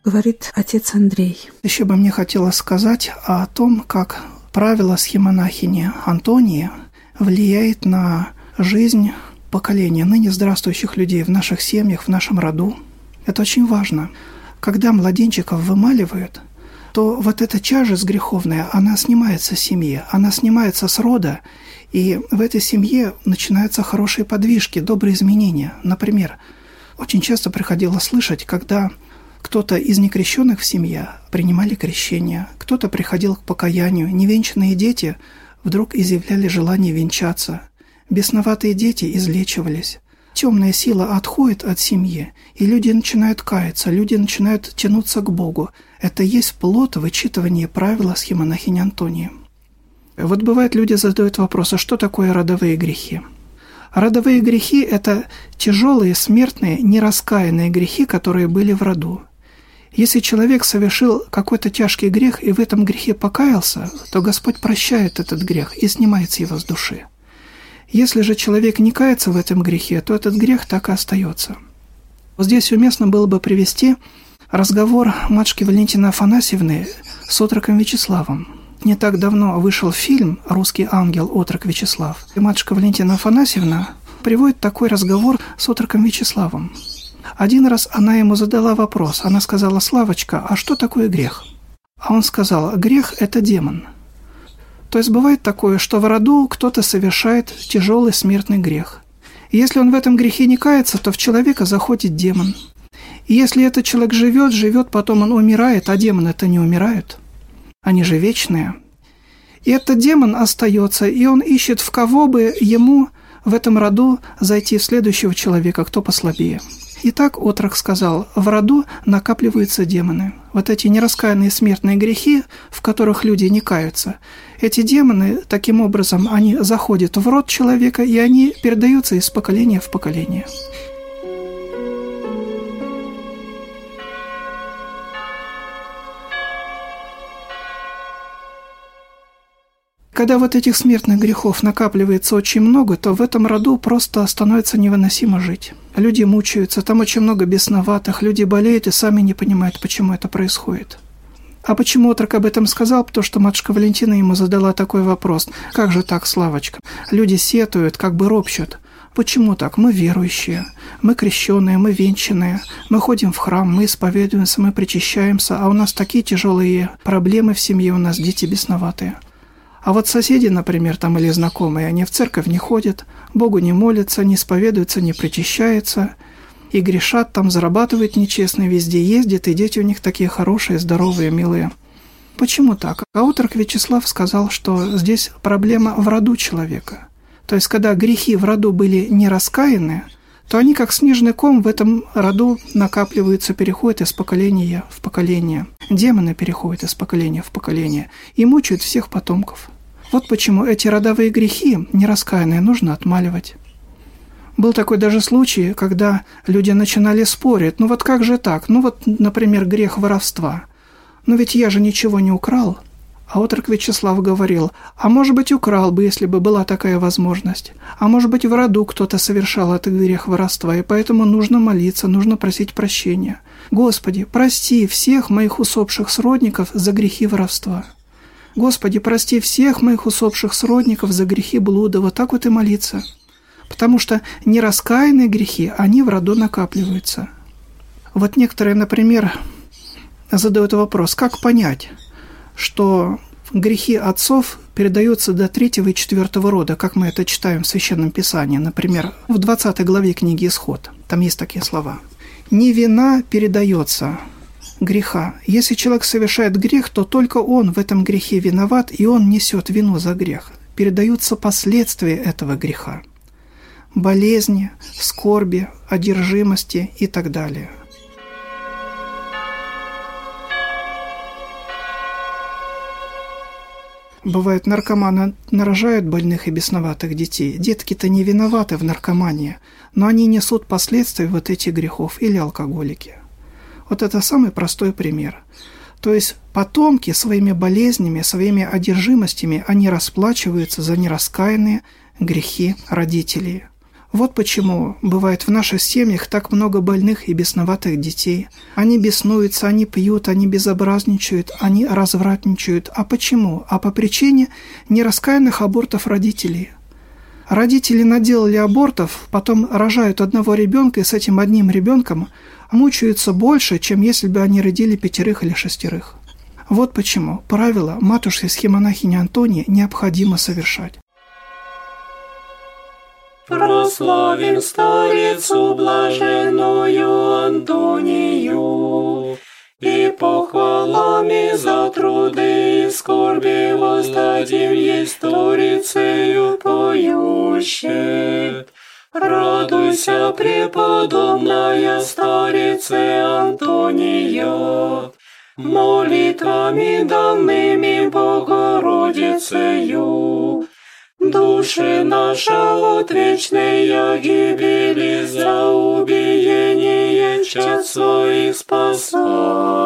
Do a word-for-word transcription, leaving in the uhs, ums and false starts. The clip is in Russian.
говорит отец Андрей. Еще бы мне хотелось сказать о том, как правило схемонахини Антонии влияет на жизнь поколения ныне здравствующих людей в наших семьях, в нашем роду. Это очень важно. Когда младенчиков вымаливают, то вот эта тяжесть греховная, она снимается с семьи, она снимается с рода, и в этой семье начинаются хорошие подвижки, добрые изменения. Например, очень часто приходилось слышать, когда кто-то из некрещенных в семье принимали крещение, кто-то приходил к покаянию, невенчанные дети вдруг изъявляли желание венчаться, бесноватые дети излечивались. Темная сила отходит от семьи, и люди начинают каяться, люди начинают тянуться к Богу. Это есть плод вычитывания правила схемонахини Антонии. Вот бывает, люди задают вопрос, а что такое родовые грехи? Родовые грехи – это тяжелые, смертные, нераскаянные грехи, которые были в роду. Если человек совершил какой-то тяжкий грех и в этом грехе покаялся, то Господь прощает этот грех и снимает его с души. Если же человек не кается в этом грехе, то этот грех так и остается. Вот здесь уместно было бы привести разговор матушки Валентины Афанасьевны с отроком Вячеславом. Не так давно вышел фильм «Русский ангел. Отрок Вячеслав». И матушка Валентина Афанасьевна приводит такой разговор с отроком Вячеславом. Один раз она ему задала вопрос. Она сказала: «Славочка, а что такое грех?» А он сказал: «Грех – это демон». То есть бывает такое, что в роду кто-то совершает тяжелый смертный грех. И если он в этом грехе не кается, то в человека заходит демон. И если этот человек живет, живет, потом он умирает, а демоны-то не умирают. Они же вечные. И этот демон остается, и он ищет, в кого бы ему в этом роду зайти в следующего человека, кто послабее. Итак, отрок сказал: в роду накапливаются демоны. Вот эти нераскаянные смертные грехи, в которых люди не каются, эти демоны, таким образом, они заходят в род человека, и они передаются из поколения в поколение. Когда вот этих смертных грехов накапливается очень много, то в этом роду просто становится невыносимо жить. Люди мучаются, там очень много бесноватых, люди болеют и сами не понимают, почему это происходит. А почему отрок об этом сказал? Потому что матушка Валентина ему задала такой вопрос: «Как же так, Славочка? Люди сетуют, как бы ропщут. Почему так? Мы верующие, мы крещеные, мы венчанные, мы ходим в храм, мы исповедуемся, мы причащаемся, а у нас такие тяжелые проблемы в семье, у нас дети бесноватые». А вот соседи, например, там или знакомые, они в церковь не ходят, Богу не молятся, не исповедуются, не причащаются, и грешат, там зарабатывают нечестно, везде ездят, и дети у них такие хорошие, здоровые, милые. Почему так? А отрок Вячеслав сказал, что здесь проблема в роду человека. То есть, когда грехи в роду были не раскаяны, то они, как снежный ком, в этом роду накапливаются, переходят из поколения в поколение. Демоны переходят из поколения в поколение и мучают всех потомков. Вот почему эти родовые грехи, нераскаянные, нужно отмаливать. Был такой даже случай, когда люди начинали спорить: ну вот как же так? Ну вот, например, грех воровства. Но ведь я же ничего не украл. А отрок Вячеслав говорил: а может быть, украл бы, если бы была такая возможность. А может быть, в роду кто-то совершал этот грех воровства, и поэтому нужно молиться, нужно просить прощения. Господи, прости всех моих усопших сродников за грехи воровства. Господи, прости всех моих усопших сродников за грехи блуда. Вот так вот и молиться. Потому что нераскаянные грехи, они в роду накапливаются. Вот некоторые, например, задают вопрос: как понять, что грехи отцов передаются до третьего и четвертого рода, как мы это читаем в Священном Писании, например, в двадцатой главе книги Исход. Там есть такие слова. «Не вина передается греха. Если человек совершает грех, то только он в этом грехе виноват, и он несет вину за грех. Передаются последствия этого греха. Болезни, скорби, одержимости и так далее». Бывает, наркоманы нарожают больных и бесноватых детей. Детки-то не виноваты в наркомании, но они несут последствия вот этих грехов, или алкоголики. Вот это самый простой пример. То есть потомки своими болезнями, своими одержимостями, они расплачиваются за нераскаянные грехи родителей. Вот почему бывает в наших семьях так много больных и бесноватых детей. Они беснуются, они пьют, они безобразничают, они развратничают. А почему? А по причине нераскаянных абортов родителей. Родители наделали абортов, потом рожают одного ребенка, и с этим одним ребенком мучаются больше, чем если бы они родили пятерых или шестерых. Вот почему правило матушки схемонахини Антонии необходимо совершать. Прославим старицу блаженную Антонию, и похвалами за труды и скорби воздадим ей сторицею поющей. Радуйся, преподобная старица Антония, молитвами данными Богородицею. Души наша от вечной гибели за убиение чад своих спасай.